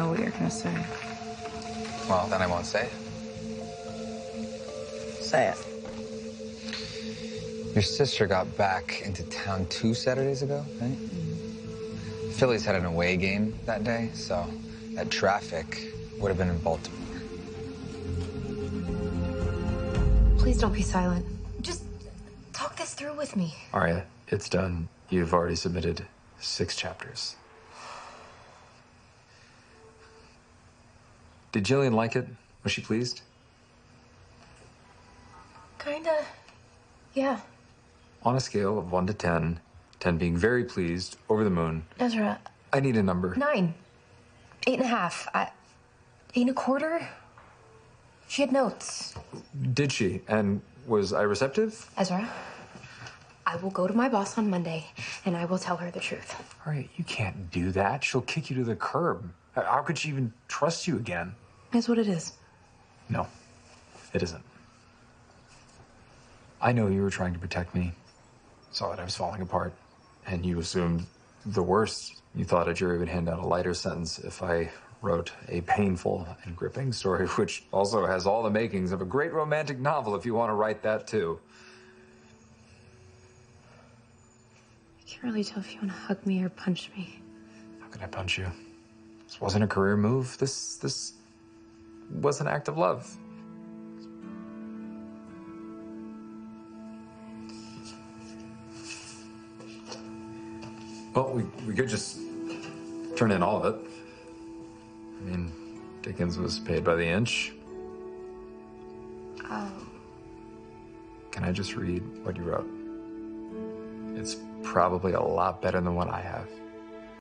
know what you're gonna say. Well, then I won't say it. Say it. Your sister got back into town 2 Saturdays ago, right? Phillies had an away game that day, so that traffic would have been in Baltimore. Please don't be silent. Just talk this through with me. Aria, it's done. You've already submitted 6 chapters. Did Jillian like it? Was she pleased? Kinda. Yeah. On a scale of 1 to 10, 10 being very pleased, over the moon, Ezra. I need a number. 9. 8.5. 8.25. She had notes. Did she? And was I receptive? Ezra, I will go to my boss on Monday, and I will tell her the truth. All right, you can't do that. She'll kick you to the curb. How could she even trust you again? That's what it is. No, it isn't. I know you were trying to protect me, saw that I was falling apart, and you assumed the worst. You thought a jury would hand out a lighter sentence if I wrote a painful and gripping story, which also has all the makings of a great romantic novel if you want to write that too. I can't really tell if you want to hug me or punch me. How could I punch you? This wasn't a career move. This was an act of love. Well, we could just turn in all of it. I mean, Dickens was paid by the inch. Can I just read what you wrote? It's probably a lot better than what I have.